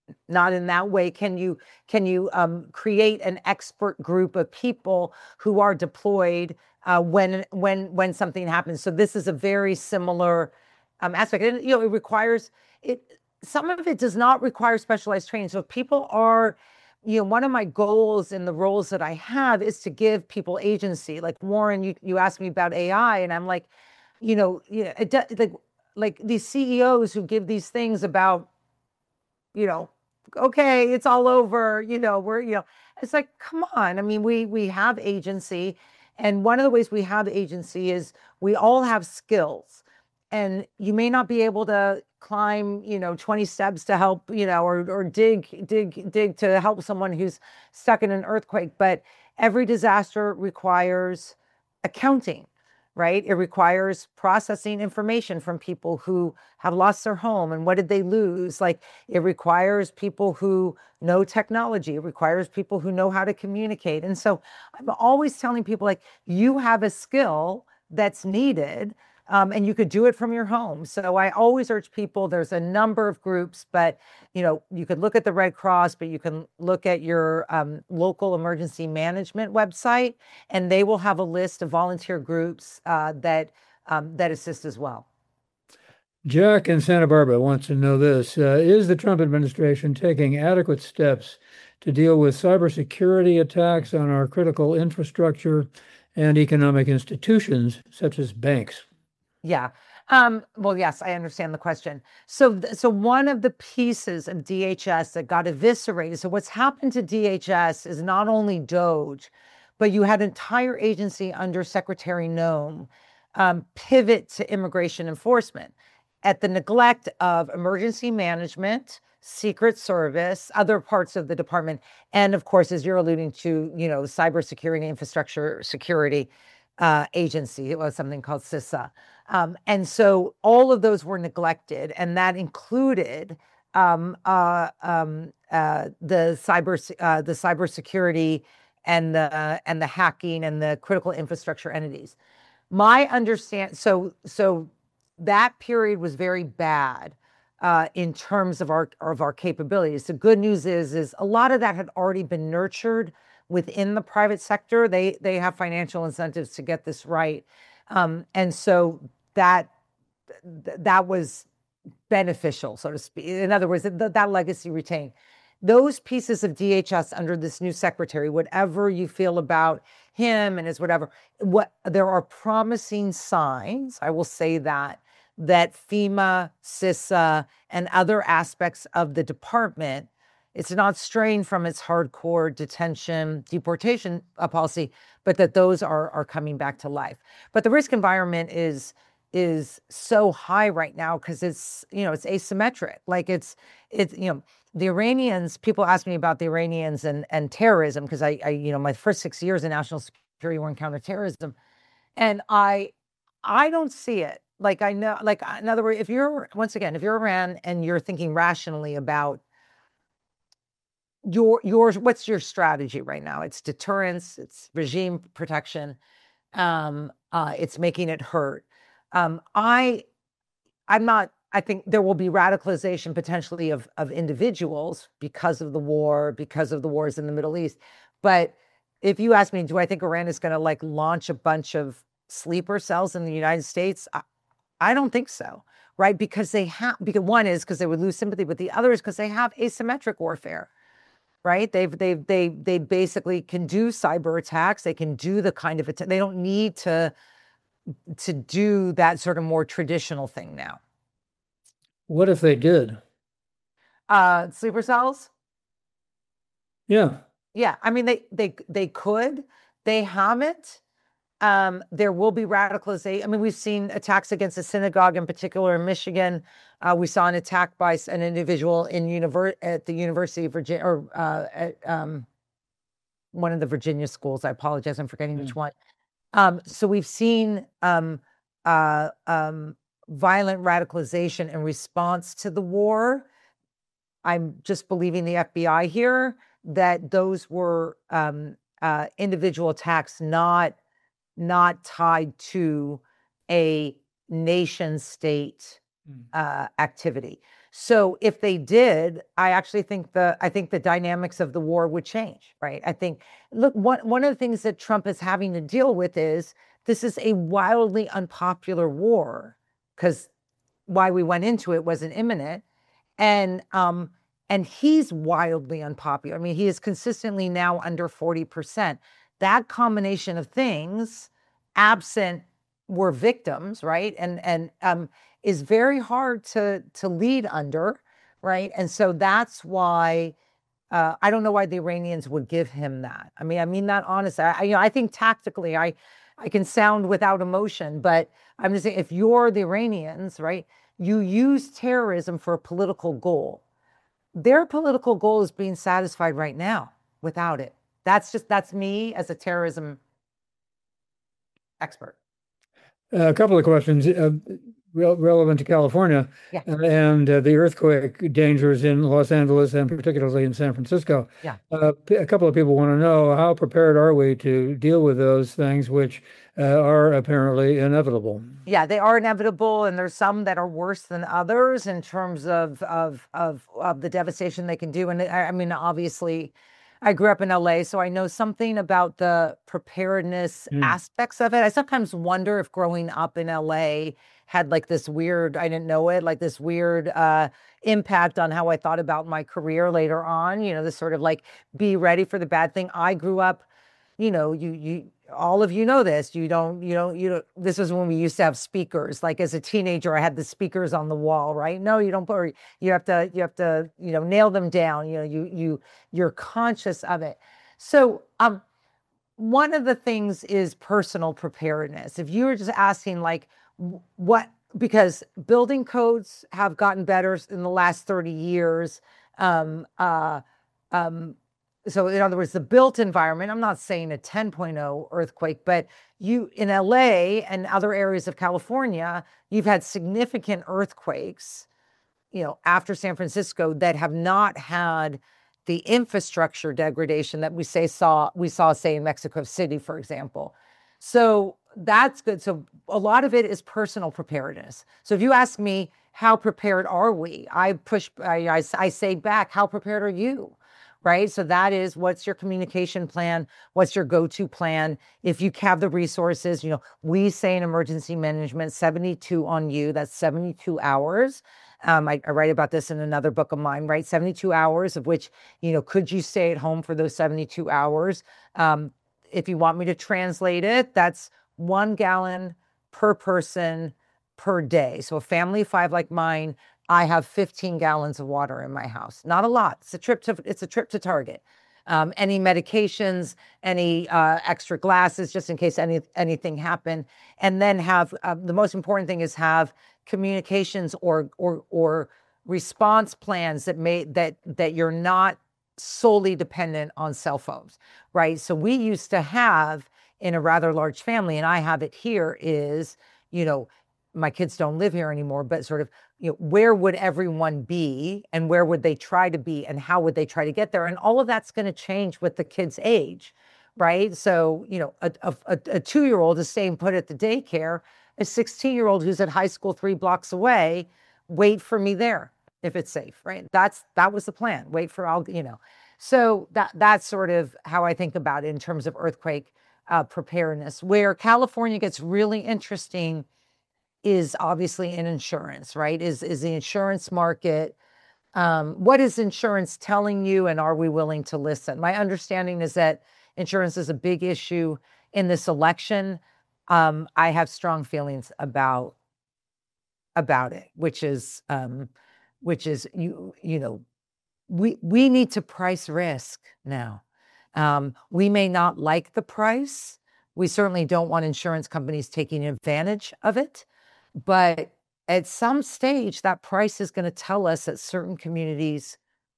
Speaker 4: not in that way. Can you can you um, create an expert group of people who are deployed uh, when when when something happens? So this is a very similar um, aspect, and you know it requires it. Some of it does not require specialized training. So if people are, you know, one of my goals in the roles that I have is to give people agency. Like Warren, you you asked me about A I, and I'm like, you know, you know, it does, like like these C E Os who give these things about, you know, okay, it's all over, you know, we're, you know, it's like, come on. I mean, we we have agency. And one of the ways we have agency is we all have skills. And you may not be able to climb, you know, twenty steps to help, you know, or or dig, dig, dig to help someone who's stuck in an earthquake. But every disaster requires accounting. Right? It requires processing information from people who have lost their home and what did they lose? Like it requires people who know technology. It requires people who know how to communicate. And so I'm always telling people like, you have a skill that's needed um, and you could do it from your home. So I always urge people, there's a number of groups, but you know, you could look at the Red Cross, but you can look at your um, local emergency management website, and they will have a list of volunteer groups uh, that um, that assist as well.
Speaker 3: Jack in Santa Barbara wants to know this. Uh, is the Trump administration taking adequate steps to deal with cybersecurity attacks on our critical infrastructure and economic institutions, such as banks?
Speaker 4: Yeah. Um, well, yes, I understand the question. So, so one of the pieces of D H S that got eviscerated. So what's happened to D H S is not only DOGE, but you had an entire agency under Secretary Noem um, pivot to immigration enforcement at the neglect of emergency management, Secret Service, other parts of the department, and of course, as you're alluding to, you know, cybersecurity, infrastructure security uh, agency. It was something called CISA. Um, and so all of those were neglected, and that included um, uh, um, uh, the cyber uh, the cybersecurity and the uh, and the hacking and the critical infrastructure entities. My understand so so that period was very bad uh, in terms of our of our capabilities. The good news is is a lot of that had already been nurtured within the private sector. They they have financial incentives to get this right. Um, and so that that was beneficial, so to speak. In other words, that, that legacy retained. Those pieces of D H S under this new secretary, whatever you feel about him and his whatever, what there are promising signs, I will say that, that FEMA, CISA, and other aspects of the department, it's not straying from its hardcore detention, deportation uh, policy, but that those are are coming back to life. But the risk environment is is so high right now because it's, you know, it's asymmetric. Like it's, it's, you know, the Iranians, people ask me about the Iranians and, and terrorism because I, I, you know, my first six years in national security were in counterterrorism. And I, I don't see it. Like I know, like, in other words, if you're, once again, if you're Iran and you're thinking rationally about your yours what's your strategy right now? It's deterrence, it's regime protection, um uh it's making it hurt. um i i'm not I think there will be radicalization potentially of of individuals because of the war, because of the wars in the Middle East. But if you ask me, do I think Iran is going to like launch a bunch of sleeper cells in the United States? I, I don't think so, right? Because they have, because one is because they would lose sympathy, but the other is because they have asymmetric warfare. Right? They've, they've, they, they basically can do cyber attacks. They can do the kind of attack. They don't need to, to do that sort of more traditional thing now.
Speaker 3: What if they did?
Speaker 4: Uh, sleeper cells?
Speaker 3: Yeah.
Speaker 4: Yeah. I mean, they, they, they could, they haven't. Um, there will be radicalization. I mean, we've seen attacks against a synagogue in particular in Michigan. Uh, we saw an attack by an individual in univer- at the University of Virginia, or uh, at um, one of the Virginia schools. I apologize, I'm forgetting mm. which one. Um, so we've seen um, uh, um, violent radicalization in response to the war. I'm just believing the F B I here that those were um, uh, individual attacks, not not tied to a nation state uh, activity. So if they did, I actually think the I think the dynamics of the war would change, right? I think, look, one one of the things that Trump is having to deal with is this is a wildly unpopular war, because why we went into it wasn't imminent, and um and he's wildly unpopular. I mean, he is consistently now under forty percent. That combination of things, absent were victims, right? And and um is very hard to to lead under, right? And so that's why uh, I don't know why the Iranians would give him that. I mean, I mean that honestly. I, you know, I think tactically, I I can sound without emotion, but I'm just saying, if you're the Iranians, right, you use terrorism for a political goal. Their political goal is being satisfied right now without it. That's just that's me as a terrorism expert.
Speaker 3: Uh, a couple of questions. Uh, Rel- relevant to California,
Speaker 4: Yeah.
Speaker 3: uh, and uh, the earthquake dangers in Los Angeles and particularly in San Francisco.
Speaker 4: Yeah.
Speaker 3: Uh, p- a couple of people want to know, how prepared are we to deal with those things, which uh, are apparently inevitable?
Speaker 4: Yeah, they are inevitable, and there's some that are worse than others in terms of of of, of the devastation they can do. And I, I mean, obviously, I grew up in L A, so I know something about the preparedness
Speaker 3: Mm.
Speaker 4: aspects of it. I sometimes wonder if growing up in L A had like this weird, I didn't know it, like this weird uh, impact on how I thought about my career later on, you know, this sort of like, be ready for the bad thing. I grew up, you know, you, you, all of you know this, you don't, you don't, you don't, this was when we used to have speakers. Like as a teenager, I had the speakers on the wall, right? No, you don't put, you have to, you have to, you know, nail them down. You know, you, you, you're conscious of it. So, um, one of the things is personal preparedness. If you were just asking like what, because building codes have gotten better in the last thirty years. Um, uh, um, so in other words, the built environment, I'm not saying a ten point oh earthquake, but you in L A and other areas of California, you've had significant earthquakes, you know, after San Francisco that have not had the infrastructure degradation that we say saw we saw say in Mexico City, for example. So that's good. So a lot of it is personal preparedness. So if you ask me, how prepared are we? I push, I, I, I say back, how prepared are you? Right? So that is, what's your communication plan? What's your go-to plan? If you have the resources, you know, we say in emergency management, seventy-two on you, that's seventy-two hours. Um, I, I write about this in another book of mine, right? seventy-two hours of which, you know, could you stay at home for those seventy-two hours? Um, if you want me to translate it, that's one gallon per person per day. So a family of five like mine, I have fifteen gallons of water in my house. Not a lot. It's a trip to, it's a trip to Target. Um, any medications, any uh, extra glasses, just in case any anything happened. And then have, uh, the most important thing is have communications or or or response plans that may that that you're not solely dependent on cell phones, right? So we used to have, in a rather large family, and I have it here, is, you know, my kids don't live here anymore, but sort of, you know, where would everyone be and where would they try to be and how would they try to get there? And all of that's going to change with the kid's age, right? So, you know, a, a, a two-year-old is staying put at the daycare. A sixteen-year-old who's at high school three blocks away, wait for me there if it's safe, right? That's, that was the plan. Wait for, I'll, you know. So that that's sort of how I think about it in terms of earthquake uh, preparedness. Where California gets really interesting is obviously in insurance, right? Is is the insurance market, um, what is insurance telling you, and are we willing to listen? My understanding is that insurance is a big issue in this election. Um, I have strong feelings about about it, which is um, which is you you know we we need to price risk now. Um, we may not like the price. We certainly don't want insurance companies taking advantage of it. But at some stage, that price is going to tell us that certain communities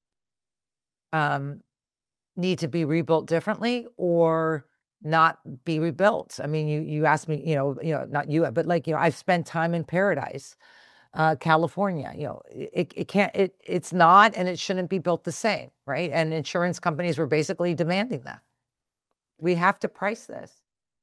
Speaker 4: um, need to be rebuilt differently or not be rebuilt. I mean, you you asked me, you know, you know, not you, but like, you know, I've spent time in Paradise, uh, California. You know, it it can't, it it's not, and it shouldn't be built the same, right? And insurance companies were basically demanding that. We have to price this.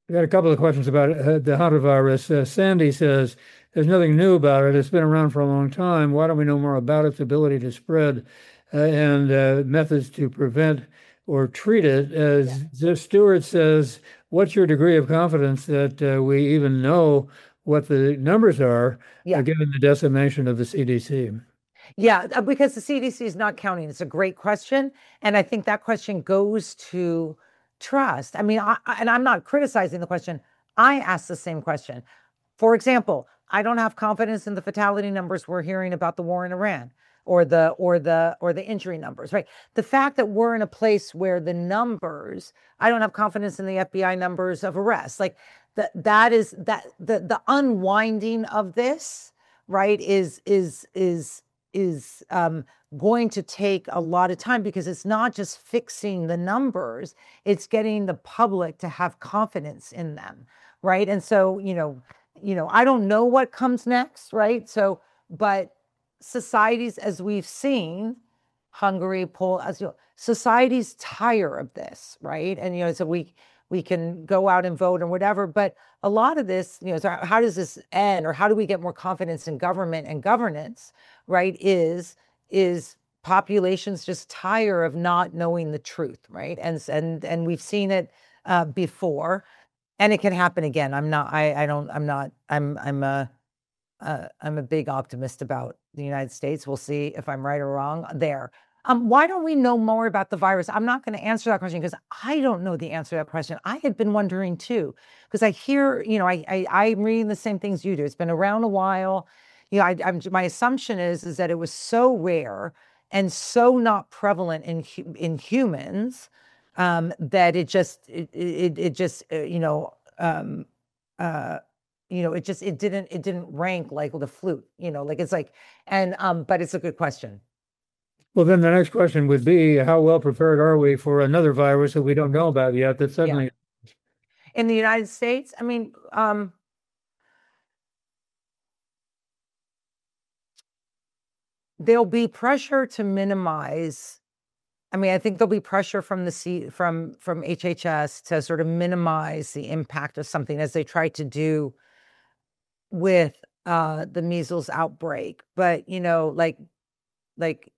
Speaker 3: We got a couple of questions about uh, the hantavirus. Uh, Sandy says, there's nothing new about it. It's been around for a long time. Why don't we know more about its ability to spread uh, and uh, methods to prevent or treat it? As yeah. Stewart says, what's your degree of confidence that uh, we even know what the numbers are, yeah. uh, given the decimation of the C D C?
Speaker 4: Yeah, because the C D C is not counting. It's a great question. And I think that question goes to trust. I mean, I, and I'm not criticizing the question. I asked the same question. For example, I don't have confidence in the fatality numbers we're hearing about the war in Iran or the or the or the injury numbers, right? The fact that we're in a place where the numbers, I don't have confidence in the F B I numbers of arrests. Like that that is that the the unwinding of this, right, is is is is um going to take a lot of time, because it's not just fixing the numbers, it's getting the public to have confidence in them, right? And so, you know, you know, I don't know what comes next, right? So, but societies, as we've seen, Hungary, Poland, as you know, societies tire of this, right? And, you know, so we we can go out and vote or whatever, but a lot of this, you know, so how does this end, or how do we get more confidence in government and governance, right? Is is populations just tire of not knowing the truth, right? And and and we've seen it uh, before, and it can happen again. I'm not. I I don't. I'm not. I'm I'm a uh, I'm a big optimist about the United States. We'll see if I'm right or wrong there. Um, why don't we know more about the virus? I'm not going to answer that question because I don't know the answer to that question. I had been wondering too, because I hear, you know, I, I I'm reading the same things you do. It's been around a while. You know, I, I'm, my assumption is is that it was so rare and so not prevalent in in humans um, that it just it it, it just uh, you know um, uh, you know it just it didn't it didn't rank like the flu. You know, like it's like and um, but it's a good question.
Speaker 3: Well, then the next question would be, how well prepared are we for another virus that we don't know about yet that suddenly... Yeah.
Speaker 4: In the United States, I mean, um, there'll be pressure to minimize. I mean, I think there'll be pressure from the C, from from H H S to sort of minimize the impact of something, as they try to do with uh, the measles outbreak. But, you know, like, like,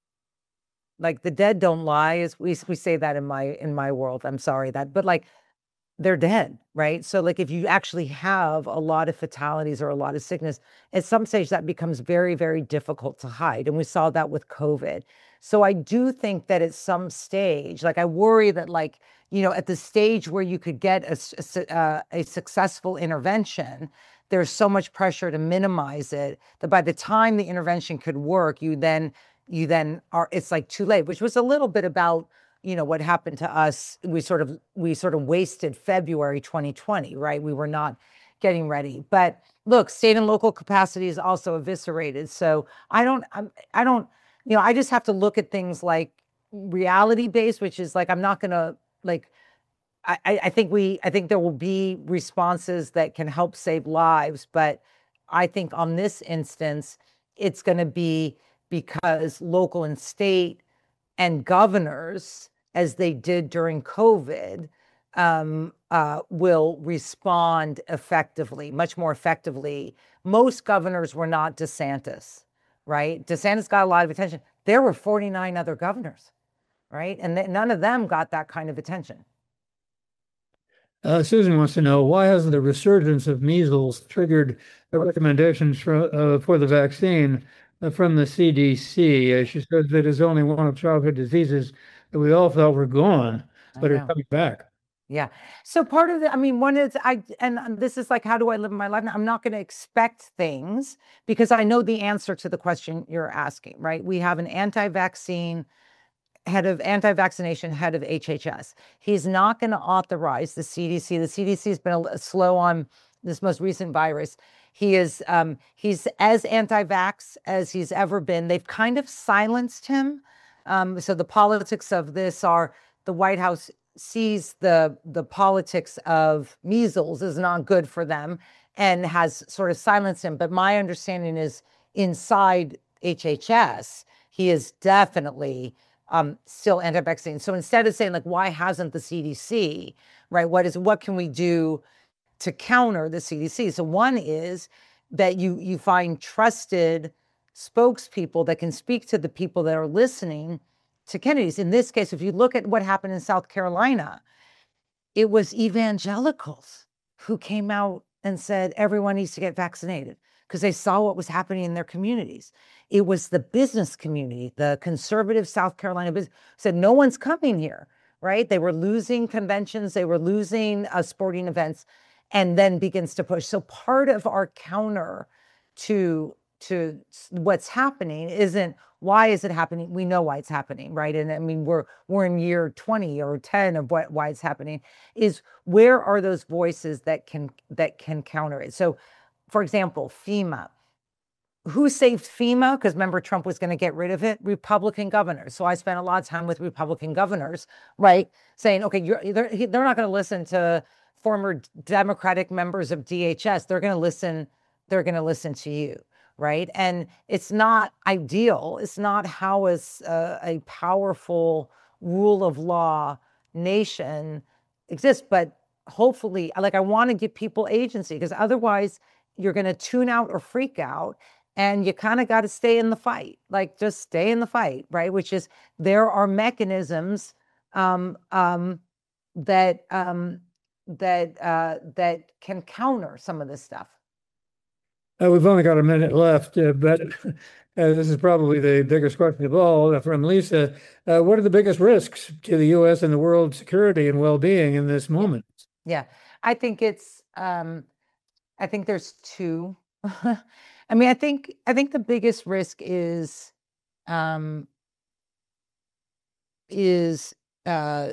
Speaker 4: like the dead don't lie, is we we say that in my in my world. I'm sorry that, but like they're dead, right? So like if you actually have a lot of fatalities or a lot of sickness, at some stage that becomes very, very difficult to hide. And we saw that with COVID. So I do think that at some stage, like I worry that like, you know, at the stage where you could get a, a, uh, a successful intervention, there's so much pressure to minimize it that by the time the intervention could work, you then you then are, it's like too late, which was a little bit about, you know, what happened to us. We sort of, we sort of wasted February twenty twenty, right? We were not getting ready. But look, state and local capacity is also eviscerated. So I don't, I'm, I don't, you know, I just have to look at things like reality based, which is like, I'm not going to like, I, I think we, I think there will be responses that can help save lives. But I think on this instance, it's going to be because local and state and governors, as they did during COVID, um, uh, will respond effectively, much more effectively. Most governors were not DeSantis, right? DeSantis got a lot of attention. There were forty-nine other governors, right? And th- none of them got that kind of attention.
Speaker 3: Uh, Susan wants to know, why hasn't the resurgence of measles triggered recommendations for, uh, for the vaccine uh, from the C D C? Uh, she says that it's only one of childhood diseases that we all thought were gone, but are coming back.
Speaker 4: Yeah. So part of the, I mean, one is, I, and this is like, how do I live my life? I'm not going to expect things because I know the answer to the question you're asking, right? We have an anti-vaccine head of anti-vaccination, head of H H S. He's not going to authorize the C D C. The C D C has been a, a slow on this most recent virus. He is, um, he's as anti-vax as he's ever been. They've kind of silenced him. Um, so the politics of this are the White House sees the, the politics of measles is not good for them and has sort of silenced him. But my understanding is inside H H S, he is definitely um, still anti-vaccine. So instead of saying like, why hasn't the C D C, right? What is what can we do to counter the C D C? So one is that you you find trusted spokespeople that can speak to the people that are listening to Kennedy's. In this case, if you look at what happened in South Carolina, it was evangelicals who came out and said everyone needs to get vaccinated because they saw what was happening in their communities. It was the business community, the conservative South Carolina business, said no one's coming here, right? They were losing conventions, they were losing uh, sporting events, and then begins to push. So part of our counter to to what's happening isn't why is it happening? We know why it's happening, right? And I mean, we're we're in year twenty or ten of what why it's happening. Is where are those voices that can that can counter it? So, for example, FEMA. Who saved FEMA? Because remember, Trump was going to get rid of it. Republican governors. So I spent a lot of time with Republican governors, right, saying, okay, you're, they're they're not going to listen to former Democratic members of D H S. They're going to listen. They're going to listen to you. Right. And it's not ideal. It's not how is a, a powerful rule of law nation exists. But hopefully, like, I want to give people agency, because otherwise you're going to tune out or freak out. And you kind of got to stay in the fight, like just stay in the fight. Right. Which is there are mechanisms um, um, that um, that uh, that can counter some of this stuff.
Speaker 3: Uh, we've only got a minute left, uh, but uh, this is probably the biggest question of all uh, from Lisa. Uh, what are the biggest risks to the U S and the world's security and well-being in this moment?
Speaker 4: Yeah, I think it's, um, I think there's two. I mean, I think, I think the biggest risk is, um, is uh,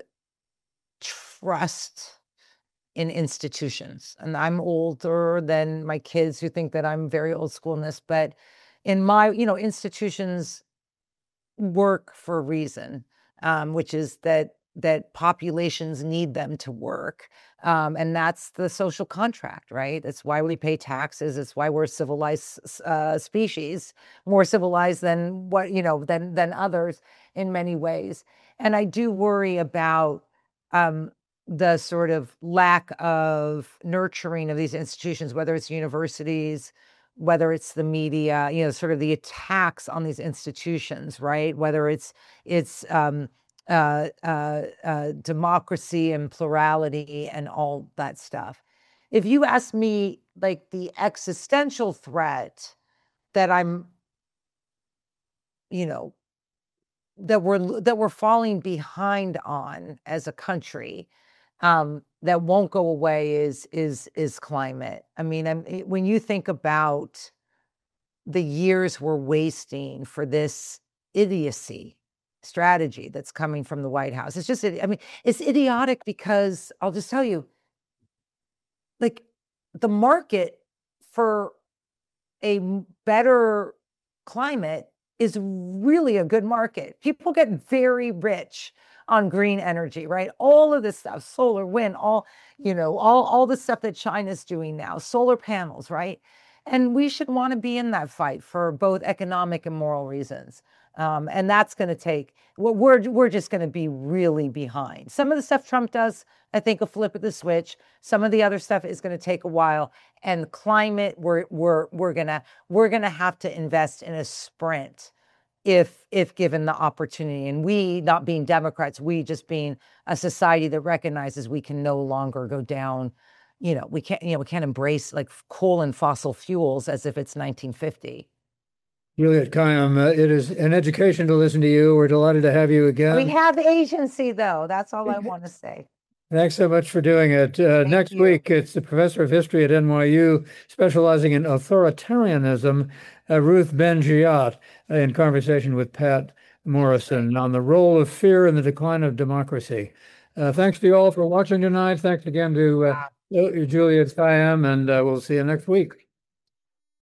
Speaker 4: trust in institutions. And I'm older than my kids who think that I'm very old school in this, but in my, you know, institutions work for a reason, um, which is that that populations need them to work. Um, and that's the social contract, right? That's why we pay taxes. It's why we're a civilized uh, species, more civilized than what, you know, than than others in many ways. And I do worry about um, the sort of lack of nurturing of these institutions, whether it's universities, whether it's the media, you know, sort of the attacks on these institutions, right? Whether it's it's um, uh, uh, uh, democracy and plurality and all that stuff. If you ask me, like, the existential threat that I'm, you know, that we're that we're falling behind on as a country, um, that won't go away is is is climate. I mean, I'm, when you think about the years we're wasting for this idiocy strategy that's coming from the White House, it's just, I mean, it's idiotic because I'll just tell you, like, the market for a better climate is really a good market. People get very rich on green energy, right? All of this stuff, solar, wind, all, you know, all, all the stuff that China's doing now, solar panels, right? And we should want to be in that fight for both economic and moral reasons. Um, and that's going to take, we're, we're just going to be really behind. Some of the stuff Trump does, I think, will flip of the switch. Some of the other stuff is going to take a while. And climate, we're, we're, we're going to, we're going to have to invest in a sprint if if given the opportunity. And we, not being Democrats, we just being a society that recognizes we can no longer go down, you know, we can't, you know, we can't embrace like coal and fossil fuels as if it's nineteen fifty.
Speaker 3: Juliette Kayyem, uh, it is an education to listen to you. We're delighted to have you again.
Speaker 4: We have agency, though. That's all I want to say.
Speaker 3: Thanks so much for doing it. Uh, next
Speaker 4: you.
Speaker 3: week, it's the professor of history at N Y U, specializing in authoritarianism, uh, Ruth Ben-Ghiat, uh, in conversation with Pat Morrison on the role of fear in the decline of democracy. Uh, thanks to you all for watching tonight. Thanks again to uh, Juliette Kayyem, and uh, we'll see you next week.